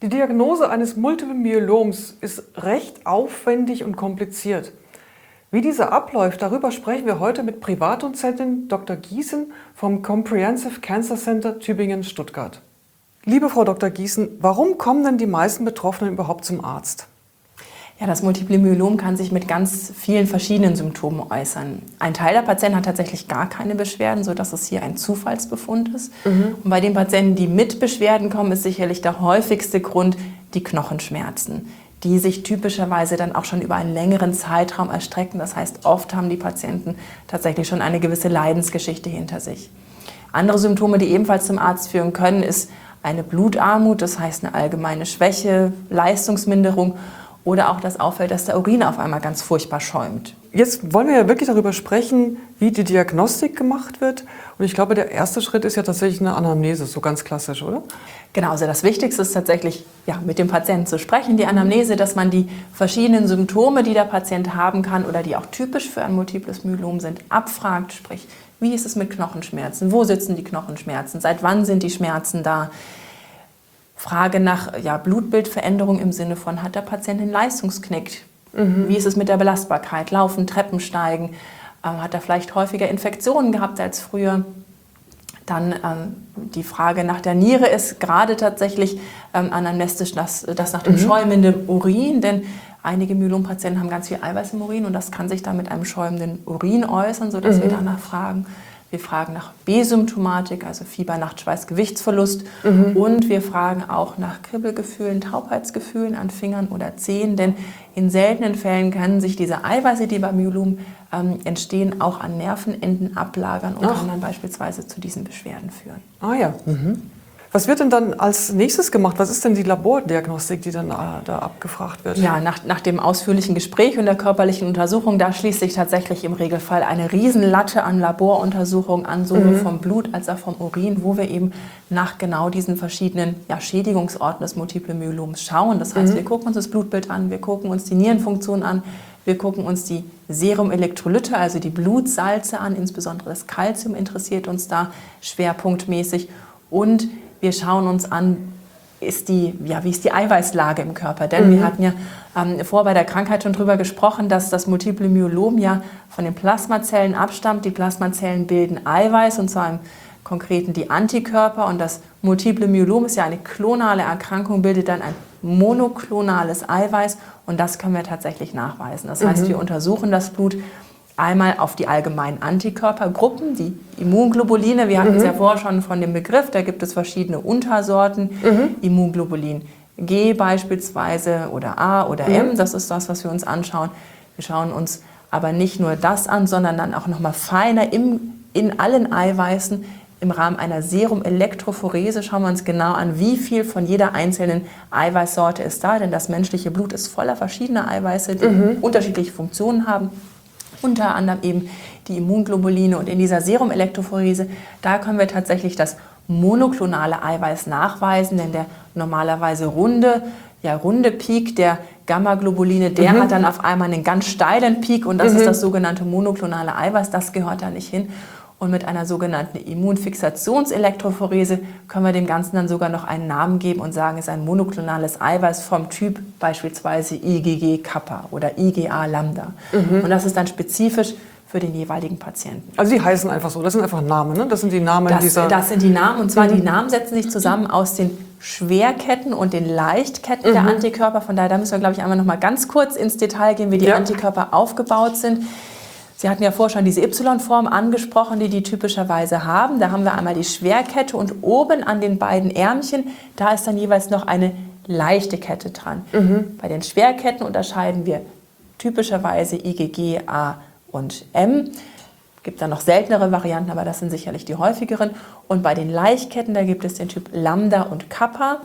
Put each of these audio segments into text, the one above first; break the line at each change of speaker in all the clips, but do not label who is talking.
Die Diagnose eines Multiple Myeloms ist recht aufwendig und kompliziert. Wie dieser abläuft, darüber sprechen wir heute mit Privatdozentin Dr. Giesen vom Comprehensive Cancer Center Tübingen-Stuttgart. Liebe Frau Dr. Giesen, warum kommen denn die meisten Betroffenen überhaupt zum Arzt?
Ja, das Multiple Myelom kann sich mit ganz vielen verschiedenen Symptomen äußern. Ein Teil der Patienten hat tatsächlich gar keine Beschwerden, sodass es hier ein Zufallsbefund ist. Und bei den Patienten, die mit Beschwerden kommen, ist sicherlich der häufigste Grund die Knochenschmerzen, die sich typischerweise dann auch schon über einen längeren Zeitraum erstrecken. Das heißt, oft haben die Patienten tatsächlich schon eine gewisse Leidensgeschichte hinter sich. Andere Symptome, die ebenfalls zum Arzt führen können, ist eine Blutarmut, das heißt eine allgemeine Schwäche, Leistungsminderung, oder auch das auffällt, dass der Urin auf einmal ganz furchtbar schäumt.
Jetzt wollen wir ja wirklich darüber sprechen, wie die Diagnostik gemacht wird. Und ich glaube, der erste Schritt ist ja tatsächlich eine Anamnese, so ganz klassisch, oder?
Genau, also das Wichtigste ist tatsächlich, mit dem Patienten zu sprechen, die Anamnese, dass man die verschiedenen Symptome, die der Patient haben kann oder die auch typisch für ein multiples Myelom sind, abfragt. Sprich, wie ist es mit Knochenschmerzen? Wo sitzen die Knochenschmerzen? Seit wann sind die Schmerzen da? Frage nach Blutbildveränderung im Sinne von, hat der Patient einen Leistungsknick? Wie ist es mit der Belastbarkeit? Laufen, Treppen steigen? Hat er vielleicht häufiger Infektionen gehabt als früher? Dann die Frage nach der Niere ist gerade tatsächlich anamnestisch das nach dem schäumenden Urin, denn einige Myelompatienten haben ganz viel Eiweiß im Urin und das kann sich dann mit einem schäumenden Urin äußern, sodass wir danach fragen. Wir fragen nach B-Symptomatik, also Fieber, Nachtschweiß, Gewichtsverlust. Und wir fragen auch nach Kribbelgefühlen, Taubheitsgefühlen an Fingern oder Zehen. Denn in seltenen Fällen können sich diese Eiweiße, die beim Myelom entstehen, auch an Nervenenden ablagern und können dann beispielsweise zu diesen Beschwerden führen.
Ah ja. Was wird denn dann als nächstes gemacht? Was ist denn die Labordiagnostik, die dann da abgefragt wird?
Ja, nach dem ausführlichen Gespräch und der körperlichen Untersuchung, da schließt sich tatsächlich im Regelfall eine Riesenlatte an Laboruntersuchungen an, sowohl vom Blut als auch vom Urin, wo wir eben nach genau diesen verschiedenen Schädigungsorten des Multiple Myeloms schauen. Das heißt, wir gucken uns das Blutbild an, wir gucken uns die Nierenfunktion an, wir gucken uns die Serumelektrolyte, also die Blutsalze an, insbesondere das Calcium interessiert uns da schwerpunktmäßig. Und wir schauen uns an, wie ist die Eiweißlage im Körper. Denn wir hatten ja vor bei der Krankheit schon drüber gesprochen, dass das Multiple Myelom ja von den Plasmazellen abstammt. Die Plasmazellen bilden Eiweiß, und zwar im Konkreten die Antikörper. Und das Multiple Myelom ist ja eine klonale Erkrankung, bildet dann ein monoklonales Eiweiß. Und das können wir tatsächlich nachweisen. Das heißt, wir untersuchen das Blut einmal auf die allgemeinen Antikörpergruppen, die Immunglobuline. Wir hatten es ja vorher schon von dem Begriff, da gibt es verschiedene Untersorten. Immunglobulin G beispielsweise oder A oder M, das ist das, was wir uns anschauen. Wir schauen uns aber nicht nur das an, sondern dann auch nochmal feiner in allen Eiweißen. Im Rahmen einer Serumelektrophorese schauen wir uns genau an, wie viel von jeder einzelnen Eiweißsorte ist da, denn das menschliche Blut ist voller verschiedener Eiweiße, die unterschiedliche Funktionen haben. Unter anderem eben die Immunglobuline, und in dieser Serumelektrophorese, da können wir tatsächlich das monoklonale Eiweiß nachweisen, denn der normalerweise runde Peak der Gamma-Globuline, der hat dann auf einmal einen ganz steilen Peak, und das ist das sogenannte monoklonale Eiweiß, das gehört da nicht hin. Und mit einer sogenannten Immunfixationselektrophorese können wir dem Ganzen dann sogar noch einen Namen geben und sagen, es ist ein monoklonales Eiweiß vom Typ beispielsweise IgG-Kappa oder IgA-Lambda. Und das ist dann spezifisch für den jeweiligen Patienten.
Also die heißen einfach so, das sind einfach Namen, ne? Das sind die Namen dieser...
Das sind die Namen, und zwar die Namen setzen sich zusammen aus den Schwerketten und den Leichtketten der Antikörper. Von daher, da müssen wir, glaube ich, einmal noch mal ganz kurz ins Detail gehen, wie die Antikörper aufgebaut sind. Sie hatten ja vorher schon diese Y-Form angesprochen, die typischerweise haben. Da haben wir einmal die Schwerkette, und oben an den beiden Ärmchen, da ist dann jeweils noch eine leichte Kette dran. Bei den Schwerketten unterscheiden wir typischerweise IgG, A und M. Es gibt dann noch seltenere Varianten, aber das sind sicherlich die häufigeren. Und bei den Leichtketten, da gibt es den Typ Lambda und Kappa.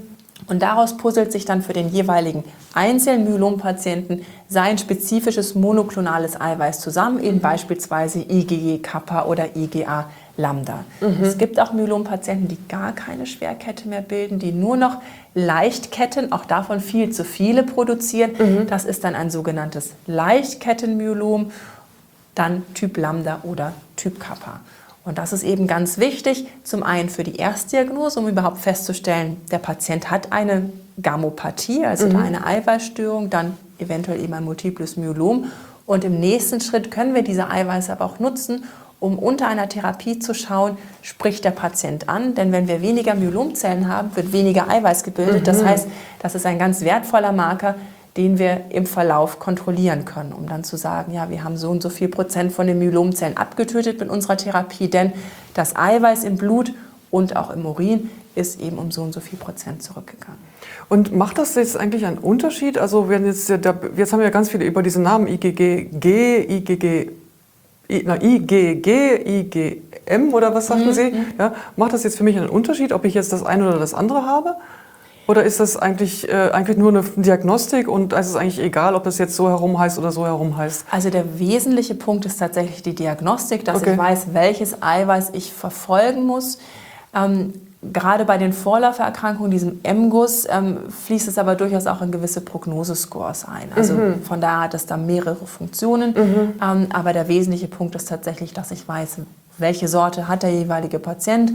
Und daraus puzzelt sich dann für den jeweiligen einzelnen Myelompatienten sein spezifisches monoklonales Eiweiß zusammen, eben beispielsweise IgG-Kappa oder IgA-Lambda. Es gibt auch Myelompatienten, die gar keine Schwerkette mehr bilden, die nur noch Leichtketten, auch davon viel zu viele produzieren. Das ist dann ein sogenanntes Leichtkettenmyelom, dann Typ Lambda oder Typ Kappa. Und das ist eben ganz wichtig, zum einen für die Erstdiagnose, um überhaupt festzustellen, der Patient hat eine Gammopathie, also da eine Eiweißstörung, dann eventuell eben ein multiples Myelom. Und im nächsten Schritt können wir diese Eiweiße aber auch nutzen, um unter einer Therapie zu schauen, spricht der Patient an. Denn wenn wir weniger Myelomzellen haben, wird weniger Eiweiß gebildet. Das heißt, das ist ein ganz wertvoller Marker, den wir im Verlauf kontrollieren können, um dann zu sagen, ja, wir haben so und so viel Prozent von den Myelomzellen abgetötet mit unserer Therapie, denn das Eiweiß im Blut und auch im Urin ist eben um so und so viel Prozent zurückgegangen.
Und macht das jetzt eigentlich einen Unterschied? Also wenn jetzt haben wir ja ganz viele über diese Namen IgG, IgM oder was sagten Sie? Ja, macht das jetzt für mich einen Unterschied, ob ich jetzt das eine oder das andere habe? Oder ist das eigentlich nur eine Diagnostik und es ist eigentlich egal, ob das jetzt so herum heißt oder so herum heißt?
Also der wesentliche Punkt ist tatsächlich die Diagnostik, dass ich weiß, welches Eiweiß ich verfolgen muss. Gerade bei den Vorläufererkrankungen, diesem MGUS, fließt es aber durchaus auch in gewisse Prognosescores ein. Also von daher hat es da mehrere Funktionen. Aber der wesentliche Punkt ist tatsächlich, dass ich weiß, welche Sorte hat der jeweilige Patient.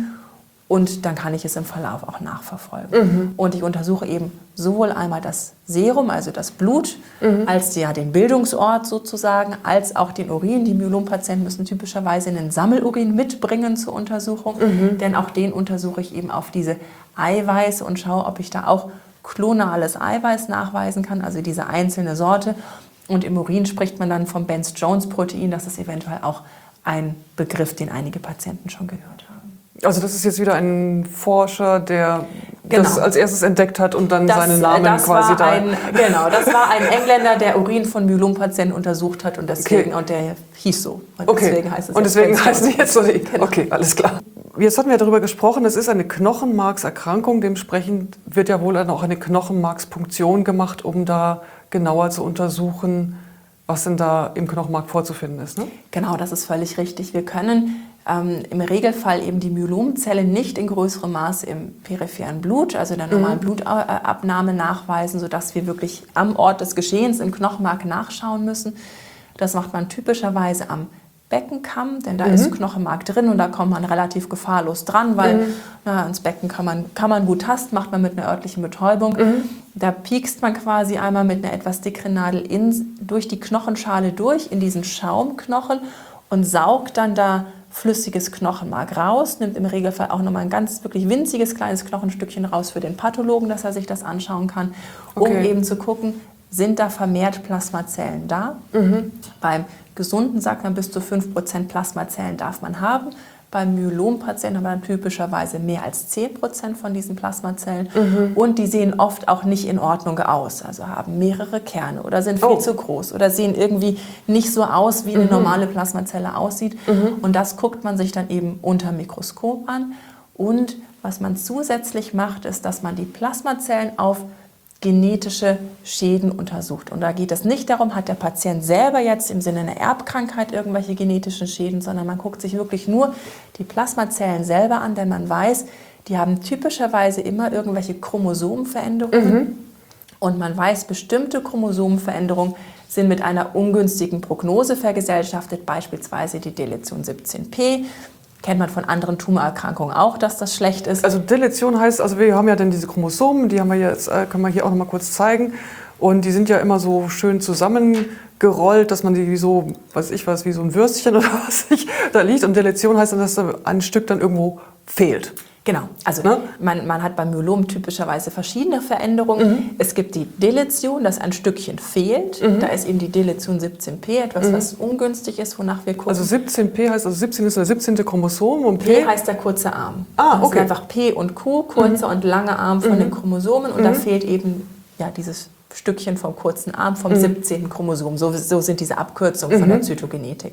Und dann kann ich es im Verlauf auch nachverfolgen. Und ich untersuche eben sowohl einmal das Serum, also das Blut, als den Bildungsort sozusagen, als auch den Urin. Die Myelompatienten müssen typischerweise einen Sammelurin mitbringen zur Untersuchung, denn auch den untersuche ich eben auf diese Eiweiße und schaue, ob ich da auch klonales Eiweiß nachweisen kann, also diese einzelne Sorte. Und im Urin spricht man dann vom Benz-Jones-Protein, das ist eventuell auch ein Begriff, den einige Patienten schon gehört haben.
Also das ist jetzt wieder ein Forscher, der das als erstes entdeckt hat und dann seinen Namen quasi da...
Genau, das war ein Engländer, der Urin von Myelompatienten untersucht hat und deswegen, und der hieß so. Und deswegen heißt es
und deswegen heißen die jetzt so. Okay, alles klar. Jetzt hatten wir darüber gesprochen, es ist eine Knochenmarkserkrankung, dementsprechend wird ja wohl dann auch eine Knochenmarkspunktion gemacht, um da genauer zu untersuchen, was denn da im Knochenmark vorzufinden ist, ne?
Genau, das ist völlig richtig. Wir können im Regelfall eben die Myelomzelle nicht in größerem Maße im peripheren Blut, also in der normalen Blutabnahme nachweisen, sodass wir wirklich am Ort des Geschehens im Knochenmark nachschauen müssen. Das macht man typischerweise am Beckenkamm, denn da ist Knochenmark drin und da kommt man relativ gefahrlos dran, weil ins Becken kann man gut tasten, macht man mit einer örtlichen Betäubung. Da piekst man quasi einmal mit einer etwas dickeren Nadel durch die Knochenschale durch in diesen Schaumknochen und saugt dann da flüssiges Knochenmark raus, nimmt im Regelfall auch nochmal ein ganz wirklich winziges kleines Knochenstückchen raus für den Pathologen, dass er sich das anschauen kann, um eben zu gucken, sind da vermehrt Plasmazellen da. Beim Gesunden sagt man, bis zu 5% Plasmazellen darf man haben. Beim Myelompatienten haben wir dann typischerweise mehr als 10% von diesen Plasmazellen. Und die sehen oft auch nicht in Ordnung aus. Also haben mehrere Kerne oder sind viel zu groß oder sehen irgendwie nicht so aus, wie eine normale Plasmazelle aussieht. Und das guckt man sich dann eben unter Mikroskop an. Und was man zusätzlich macht, ist, dass man die Plasmazellen auf genetische Schäden untersucht. Und da geht es nicht darum, hat der Patient selber jetzt im Sinne einer Erbkrankheit irgendwelche genetischen Schäden, sondern man guckt sich wirklich nur die Plasmazellen selber an, denn man weiß, die haben typischerweise immer irgendwelche Chromosomenveränderungen. Und man weiß, bestimmte Chromosomenveränderungen sind mit einer ungünstigen Prognose vergesellschaftet, beispielsweise die Deletion 17p. Kennt man von anderen Tumorerkrankungen auch, dass das schlecht ist.
Also Deletion heißt, also wir haben ja dann diese Chromosomen, die haben wir jetzt, können wir hier auch noch mal kurz zeigen. Und die sind ja immer so schön zusammengerollt, dass man die wie so, wie so ein Würstchen oder da liegt. Und Deletion heißt dann, dass da ein Stück dann irgendwo fehlt.
Genau, also man hat beim Myelom typischerweise verschiedene Veränderungen. Es gibt die Deletion, dass ein Stückchen fehlt. Da ist eben die Deletion 17p, etwas, was ungünstig ist, wonach wir gucken.
Also 17p heißt, 17 ist der 17. Chromosom und
P heißt der kurze Arm.
Das
ist einfach P und Q, kurzer und langer Arm von den Chromosomen. Und da fehlt eben dieses Stückchen vom kurzen Arm, vom 17. Chromosom. So sind diese Abkürzungen von der Zytogenetik.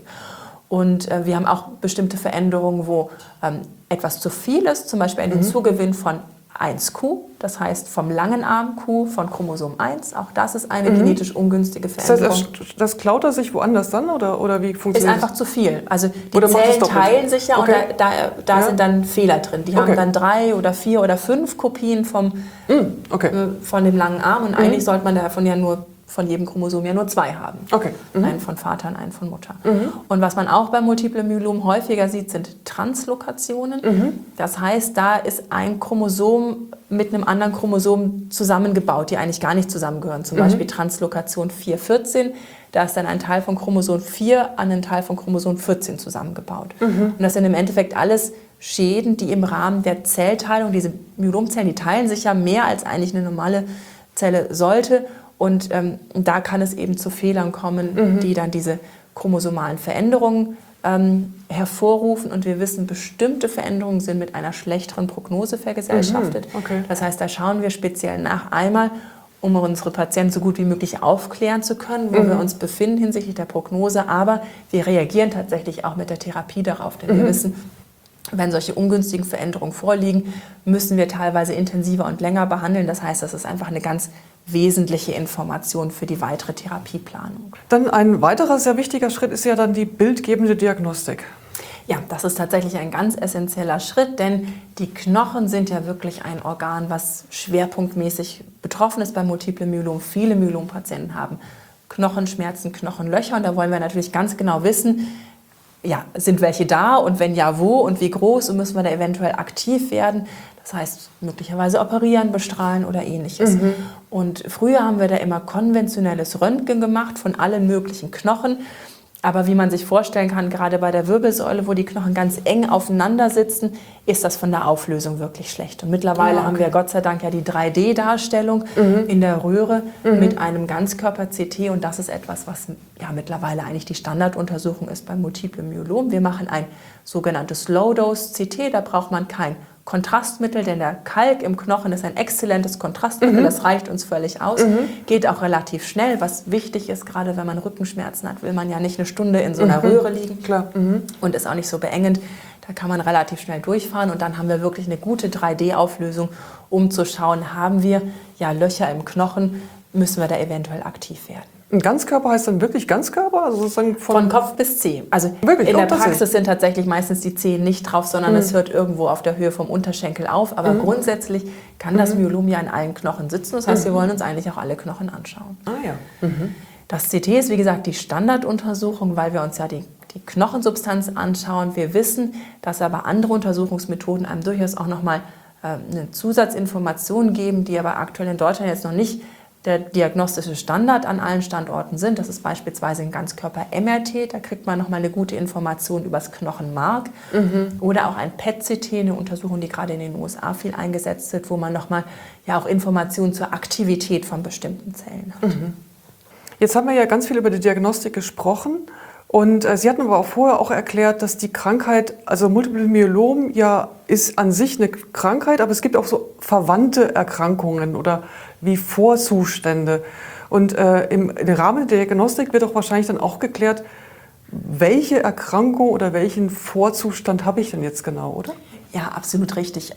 Und wir haben auch bestimmte Veränderungen, wo etwas zu viel ist, zum Beispiel ein Hinzugewinn von 1q, das heißt vom langen Arm Q von Chromosom 1. Auch das ist eine genetisch ungünstige Veränderung.
Das heißt, das klaut er sich woanders dann oder wie funktioniert das?
Ist einfach zu viel. Also die Zellen teilen sich ja und da sind dann Fehler drin. Die haben dann 3 oder 4 oder 5 Kopien von dem langen Arm und eigentlich sollte man davon ja nur von jedem Chromosom ja nur 2 haben.
Okay.
Einen von Vater und einen von Mutter. Und was man auch bei Multiple Myelom häufiger sieht, sind Translokationen. Das heißt, da ist ein Chromosom mit einem anderen Chromosom zusammengebaut, die eigentlich gar nicht zusammengehören. Zum Beispiel Translokation 414. Da ist dann ein Teil von Chromosom 4 an einen Teil von Chromosom 14 zusammengebaut. Und das sind im Endeffekt alles Schäden, die im Rahmen der Zellteilung, diese Myelomzellen, die teilen sich ja mehr als eigentlich eine normale Zelle sollte. Und da kann es eben zu Fehlern kommen, die dann diese chromosomalen Veränderungen hervorrufen. Und wir wissen, bestimmte Veränderungen sind mit einer schlechteren Prognose vergesellschaftet.
Okay.
Das heißt, da schauen wir speziell nach, einmal, um unsere Patienten so gut wie möglich aufklären zu können, wo wir uns befinden hinsichtlich der Prognose. Aber wir reagieren tatsächlich auch mit der Therapie darauf, denn wir wissen, wenn solche ungünstigen Veränderungen vorliegen, müssen wir teilweise intensiver und länger behandeln. Das heißt, das ist einfach eine ganz wesentliche Information für die weitere Therapieplanung.
Dann ein weiterer sehr wichtiger Schritt ist ja dann die bildgebende Diagnostik.
Ja, das ist tatsächlich ein ganz essentieller Schritt, denn die Knochen sind ja wirklich ein Organ, was schwerpunktmäßig betroffen ist bei Multiple Myelom. Viele Myelompatienten haben Knochenschmerzen, Knochenlöcher und da wollen wir natürlich ganz genau wissen, ja, sind welche da und wenn ja, wo und wie groß und müssen wir da eventuell aktiv werden. Das heißt, möglicherweise operieren, bestrahlen oder ähnliches. Und früher haben wir da immer konventionelles Röntgen gemacht von allen möglichen Knochen. Aber wie man sich vorstellen kann, gerade bei der Wirbelsäule, wo die Knochen ganz eng aufeinander sitzen, ist das von der Auflösung wirklich schlecht. Und mittlerweile haben wir Gott sei Dank ja die 3D-Darstellung in der Röhre mit einem Ganzkörper-CT. Und das ist etwas, was ja mittlerweile eigentlich die Standarduntersuchung ist beim Multiple Myelom. Wir machen ein sogenanntes Low-Dose-CT. Da braucht man kein Kontrastmittel, denn der Kalk im Knochen ist ein exzellentes Kontrastmittel, das reicht uns völlig aus, geht auch relativ schnell, was wichtig ist, gerade wenn man Rückenschmerzen hat, will man ja nicht eine Stunde in so einer Röhre liegen.
Klar.
Und ist auch nicht so beengend, da kann man relativ schnell durchfahren und dann haben wir wirklich eine gute 3D-Auflösung, um zu schauen, haben wir ja Löcher im Knochen, müssen wir da eventuell aktiv werden.
Ein Ganzkörper heißt dann wirklich Ganzkörper? Also sozusagen
von Kopf bis Zeh. Also
wirklich?
In der Praxis sind tatsächlich meistens die Zehen nicht drauf, sondern es hört irgendwo auf der Höhe vom Unterschenkel auf. Aber grundsätzlich kann das Myelom ja in allen Knochen sitzen. Das heißt, wir wollen uns eigentlich auch alle Knochen anschauen.
Ah ja.
Das CT ist, wie gesagt, die Standarduntersuchung, weil wir uns ja die Knochensubstanz anschauen. Wir wissen, dass aber andere Untersuchungsmethoden einem durchaus auch nochmal eine Zusatzinformation geben, die aber aktuell in Deutschland jetzt noch nicht der diagnostische Standard an allen Standorten sind. Das ist beispielsweise ein Ganzkörper-MRT, da kriegt man nochmal eine gute Information über das Knochenmark. Oder auch ein PET-CT, eine Untersuchung, die gerade in den USA viel eingesetzt wird, wo man nochmal ja auch Informationen zur Aktivität von bestimmten Zellen hat.
Jetzt haben wir ja ganz viel über die Diagnostik gesprochen und Sie hatten aber auch vorher auch erklärt, dass die Krankheit, also Multiple Myelom ja ist an sich eine Krankheit, aber es gibt auch so verwandte Erkrankungen oder wie Vorzustände. Und im Rahmen der Diagnostik wird auch wahrscheinlich dann auch geklärt, welche Erkrankung oder welchen Vorzustand habe ich denn jetzt genau, oder?
Ja, absolut richtig.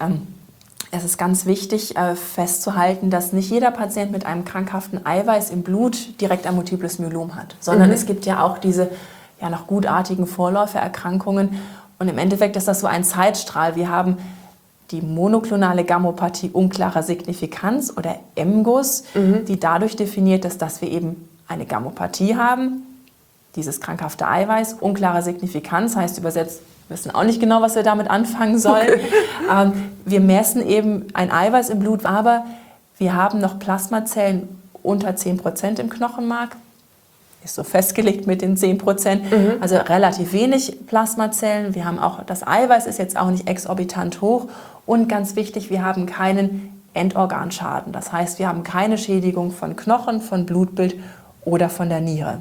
Es ist ganz wichtig festzuhalten, dass nicht jeder Patient mit einem krankhaften Eiweiß im Blut direkt ein multiples Myelom hat, sondern es gibt ja auch diese ja noch gutartigen Vorläufererkrankungen. Und im Endeffekt ist das so ein Zeitstrahl. Wir haben die monoklonale Gammopathie unklarer Signifikanz oder MGUS, die dadurch definiert ist, dass wir eben eine Gammopathie haben, dieses krankhafte Eiweiß, unklare Signifikanz heißt übersetzt, wir wissen auch nicht genau, was wir damit anfangen sollen. Okay. Wir messen eben ein Eiweiß im Blut, aber wir haben noch Plasmazellen unter 10% im Knochenmark. Ist so festgelegt mit den 10%, also relativ wenig Plasmazellen. Wir haben auch, das Eiweiß ist jetzt auch nicht exorbitant hoch. Und ganz wichtig, wir haben keinen Endorganschaden. Das heißt, wir haben keine Schädigung von Knochen, von Blutbild oder von der Niere.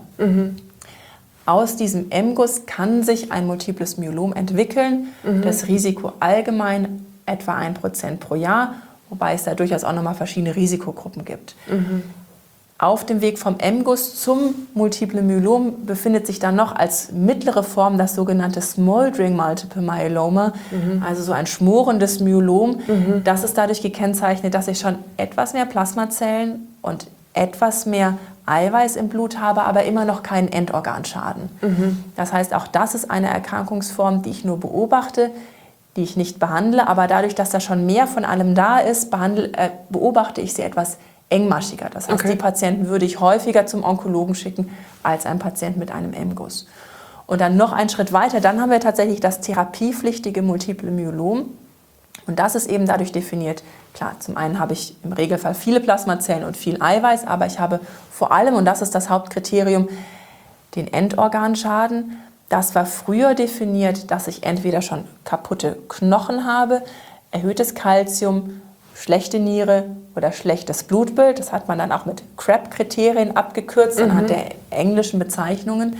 Aus diesem MGUS kann sich ein multiples Myelom entwickeln. Das Risiko allgemein etwa 1% pro Jahr, wobei es da durchaus auch nochmal verschiedene Risikogruppen gibt. Auf dem Weg vom MGUS zum Multiple Myelom befindet sich dann noch als mittlere Form das sogenannte Smoldering Multiple Myeloma, also so ein schmorendes Myelom. Das ist dadurch gekennzeichnet, dass ich schon etwas mehr Plasmazellen und etwas mehr Eiweiß im Blut habe, aber immer noch keinen Endorganschaden. Das heißt, auch das ist eine Erkrankungsform, die ich nur beobachte, die ich nicht behandle, aber dadurch, dass da schon mehr von allem da ist, beobachte ich sie etwas engmaschiger. Das heißt, die Patienten würde ich häufiger zum Onkologen schicken als einen Patienten mit einem M-Guss. Und dann noch einen Schritt weiter, dann haben wir tatsächlich das therapiepflichtige Multiple Myelom. Und das ist eben dadurch definiert, klar, zum einen habe ich im Regelfall viele Plasmazellen und viel Eiweiß, aber ich habe vor allem, und das ist das Hauptkriterium, den Endorganschaden. Das war früher definiert, dass ich entweder schon kaputte Knochen habe, erhöhtes Kalzium, schlechte Niere oder schlechtes Blutbild. Das hat man dann auch mit CREB-Kriterien abgekürzt anhand der englischen Bezeichnungen.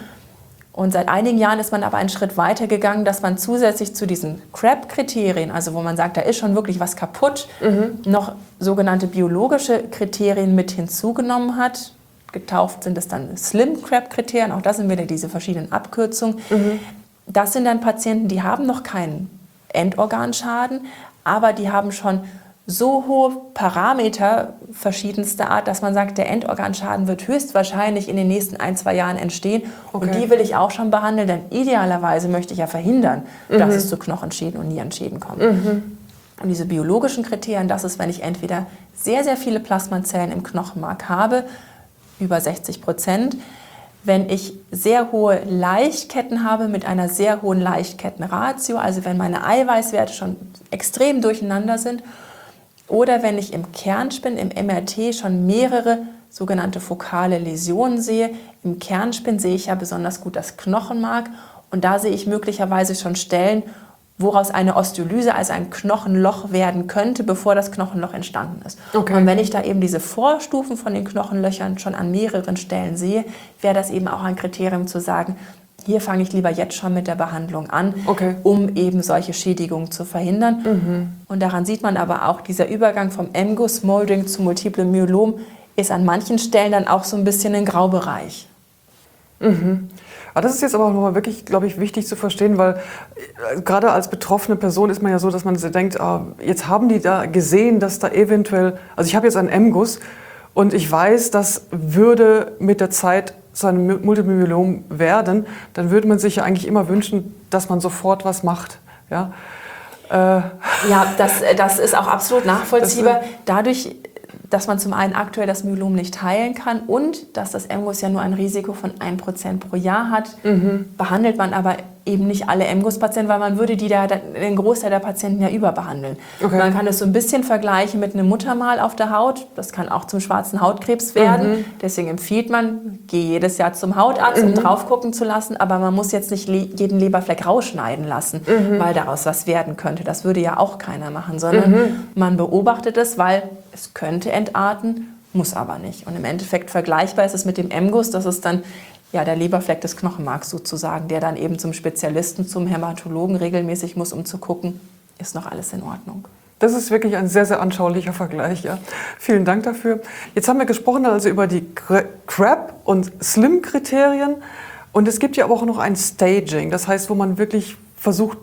Und seit einigen Jahren ist man aber einen Schritt weiter gegangen, dass man zusätzlich zu diesen CREB-Kriterien, also wo man sagt, da ist schon wirklich was kaputt, noch sogenannte biologische Kriterien mit hinzugenommen hat. Getauft sind es dann Slim-CREB-Kriterien, auch das sind wieder diese verschiedenen Abkürzungen. Das sind dann Patienten, die haben noch keinen Endorganschaden, aber die haben schon so hohe Parameter verschiedenster Art, dass man sagt, der Endorganschaden wird höchstwahrscheinlich in den nächsten 1-2 Jahren entstehen. Und die will ich auch schon behandeln, denn idealerweise möchte ich ja verhindern, dass es zu Knochenschäden und Nierenschäden kommt. Und diese biologischen Kriterien, das ist, wenn ich entweder sehr, sehr viele Plasmazellen im Knochenmark habe, über 60%, wenn ich sehr hohe Laichketten habe mit einer sehr hohen Laichkettenratio, also wenn meine Eiweißwerte schon extrem durcheinander sind, oder wenn ich im Kernspin, im MRT schon mehrere sogenannte fokale Läsionen sehe. Im Kernspin sehe ich ja besonders gut das Knochenmark und da sehe ich möglicherweise schon Stellen, woraus eine Osteolyse, also ein Knochenloch werden könnte, bevor das Knochenloch entstanden ist. Und wenn ich da eben diese Vorstufen von den Knochenlöchern schon an mehreren Stellen sehe, wäre das eben auch ein Kriterium zu sagen, hier fange ich lieber jetzt schon mit der Behandlung an, um eben solche Schädigungen zu verhindern. Und daran sieht man aber auch, dieser Übergang vom M-Guss-Molding zu Multiple Myelom ist an manchen Stellen dann auch so ein bisschen ein Graubereich.
Das ist jetzt aber auch nochmal wirklich, glaube ich, wichtig zu verstehen, weil gerade als betroffene Person ist man ja so, dass man denkt, jetzt haben die da gesehen, dass da eventuell, also ich habe jetzt einen M-Guss und ich weiß, das würde mit der Zeit zu einem Multiple Myelom werden, dann würde man sich ja eigentlich immer wünschen, dass man sofort was macht. Ja,
das ist auch absolut nachvollziehbar. Dadurch, dass man zum einen aktuell das Myelom nicht heilen kann und dass das M-Guss ja nur ein Risiko von 1% pro Jahr hat, behandelt man aber eben nicht alle M-Guss-Patienten, weil man würde den Großteil der Patienten ja überbehandeln. Man kann es so ein bisschen vergleichen mit einem Muttermal auf der Haut. Das kann auch zum schwarzen Hautkrebs werden. Deswegen empfiehlt man, geh jedes Jahr zum Hautarzt, um drauf gucken zu lassen. Aber man muss jetzt nicht jeden Leberfleck rausschneiden lassen, weil daraus was werden könnte. Das würde ja auch keiner machen, sondern man beobachtet es, weil es könnte entarten, muss aber nicht. Und im Endeffekt vergleichbar ist es mit dem M-Guss. Das ist dann der Leberfleck des Knochenmarks sozusagen, der dann eben zum Spezialisten, zum Hämatologen regelmäßig muss, um zu gucken, ist noch alles in Ordnung.
Das ist wirklich ein sehr, sehr anschaulicher Vergleich. Ja. Vielen Dank dafür. Jetzt haben wir gesprochen also über die CREB- und Slim-Kriterien. Und es gibt ja aber auch noch ein Staging. Das heißt, wo man wirklich versucht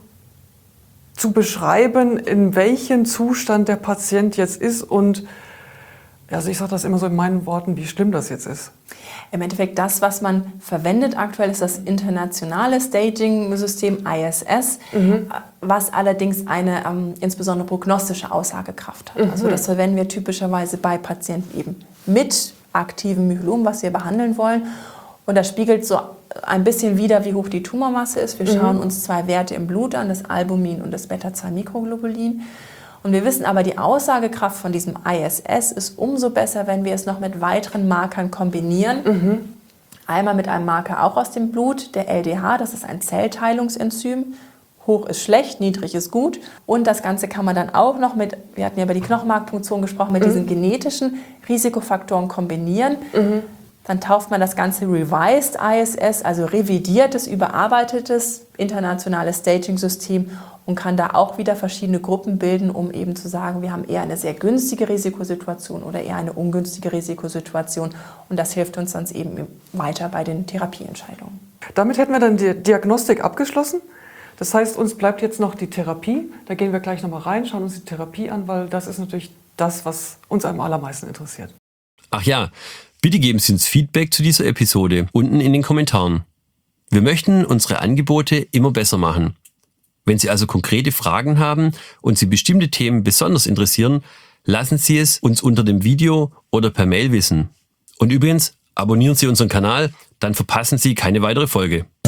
zu beschreiben, in welchem Zustand der Patient jetzt ist. Und also ich sage das immer so in meinen Worten, wie schlimm das jetzt ist.
Im Endeffekt das, was man verwendet aktuell, ist das internationale Staging-System ISS, was allerdings eine insbesondere prognostische Aussagekraft hat. Also das verwenden wir typischerweise bei Patienten eben mit aktivem Myelom, was wir behandeln wollen. Und das spiegelt so ein bisschen wider, wie hoch die Tumormasse ist. Wir schauen uns 2 Werte im Blut an, das Albumin und das Beta-2-Mikroglobulin. Und wir wissen aber, die Aussagekraft von diesem ISS ist umso besser, wenn wir es noch mit weiteren Markern kombinieren. Einmal mit einem Marker auch aus dem Blut, der LDH, das ist ein Zellteilungsenzym. Hoch ist schlecht, niedrig ist gut. Und das Ganze kann man dann auch noch mit, wir hatten ja über die Knochenmarkpunktion gesprochen, mit diesen genetischen Risikofaktoren kombinieren. Dann tauft man das Ganze Revised ISS, also revidiertes, überarbeitetes internationales Staging-System und kann da auch wieder verschiedene Gruppen bilden, um eben zu sagen, wir haben eher eine sehr günstige Risikosituation oder eher eine ungünstige Risikosituation. Und das hilft uns dann eben weiter bei den Therapieentscheidungen.
Damit hätten wir dann die Diagnostik abgeschlossen. Das heißt, uns bleibt jetzt noch die Therapie. Da gehen wir gleich nochmal rein, schauen uns die Therapie an, weil das ist natürlich das, was uns am allermeisten interessiert.
Ach ja, bitte geben Sie uns Feedback zu dieser Episode unten in den Kommentaren. Wir möchten unsere Angebote immer besser machen. Wenn Sie also konkrete Fragen haben und Sie bestimmte Themen besonders interessieren, Lassen Sie es uns unter dem Video oder per Mail wissen. Und übrigens, abonnieren Sie unseren Kanal, dann verpassen Sie keine weitere Folge.